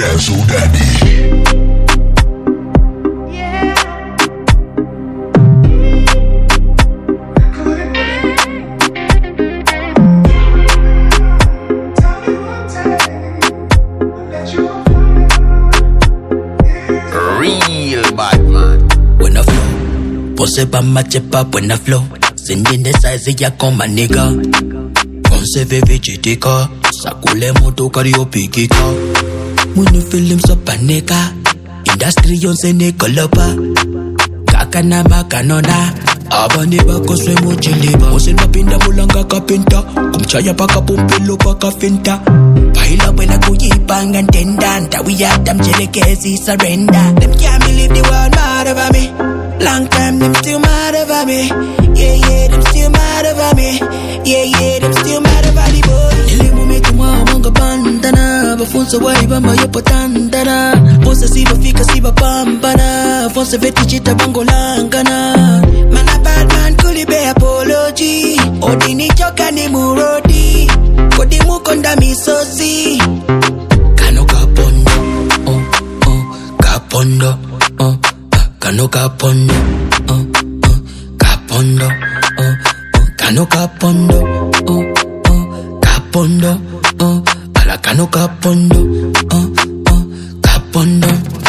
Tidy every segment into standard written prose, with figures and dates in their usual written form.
Dazzle Daddy. Real bad man. When I flow, pose pa ma chepa when I flow. Sending the size ya koma nigga. Konse veve chitika, sakule moto kariopikika. Muni film so paneka, industry yonse ne kolopa. Kaka na makanona, abane bako swe mochiliba. Ose napinda mulanga kapinta, kumchaya paka pumpilo paka finta. Paila buena kuyipanga ntendanta, we had them jelekezi surrender. Them can't believe the world mad over me. Long time them still mad over me. Yeah, them still mad over me. Yeah, them still mad over the boy. Nilimu metumwa wanga bandana, bafunsa waiba mayopo tandana. Pose siba fika siba pambana, fonse veti chita bango langana. Man a bad man kulibe apology. Odini choka ni murodi, kodi mukonda misozi. Kano kapondo, kapondo, Kano kapondo, kapondo, Kano kapondo, kapondo, ala Kano kapondo, kapondo,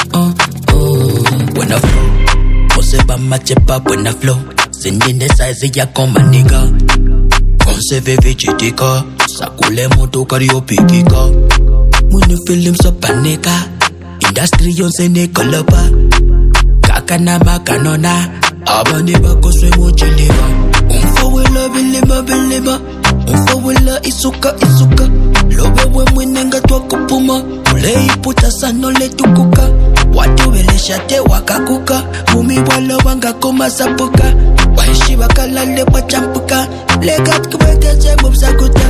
when I flow, pose ba ma chepa when I flow, sending the size ya koma nigga, konse veve chitika, sakule moto kariopikika, muni film so paneka, industry yonse ne kolopa. Kaka na makanona, abane bako swe mochiliba. Umfawela bilima, umfawela isuka. Lobe we mwenenga twa kupuma, ule iputa sano le tukuka. Watu wele shate wakakuka, mumi wala wanga koma sapuka. Waishi wakalale wachampuka, legat kubeke je mubsakuta.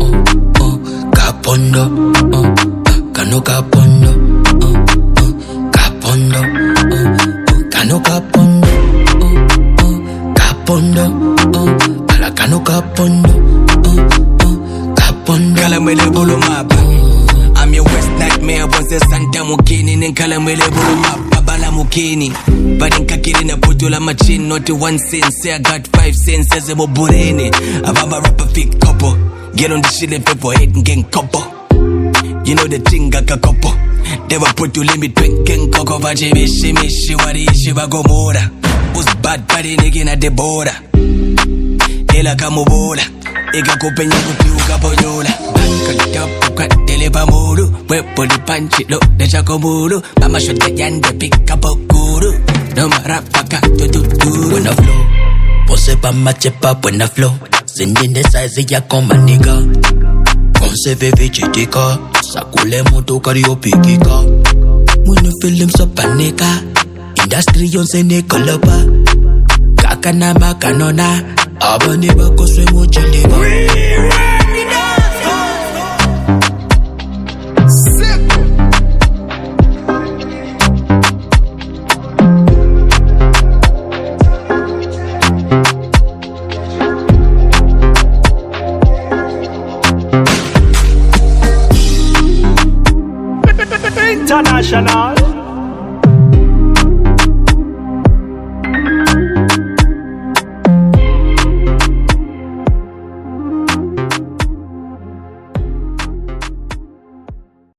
Kapondo, Kano kapondo, kapondo, Kano kapondo, kapondo, ala Kano kapondo, kapondo. Kalamele bulu mapa. I'm your worst nightmare. Once the Santa Mukini, then Kalamele bulu mapa. Bala Mukini. But in Kakiri na putula machin, not 1 cent. Say I got 5 cents as a boburene. Ababa rapper fit couple. Get on the shit and pay for head and gang couple. You know the thing got a couple. They were put to limit drinking cocoa vache mishi wari shiva gomora. Who's bad party nigga na the border. Ela kamubola. Ega kupenya kutiuka ponyola. Banka tapu katele pamuru. Wepo di panchi lo de chakomuru. Mama shot the yande pick up a guru. No marapa katutu. When I flow, pose pa ma chepa when I flow. Sending the size ya koma nigga. Konse veve chitika, sakule moto kariopikika. Muni film so paneka, industry yonse ne kolopa. Kaka na makanona, abane bako swe mochiliba. International.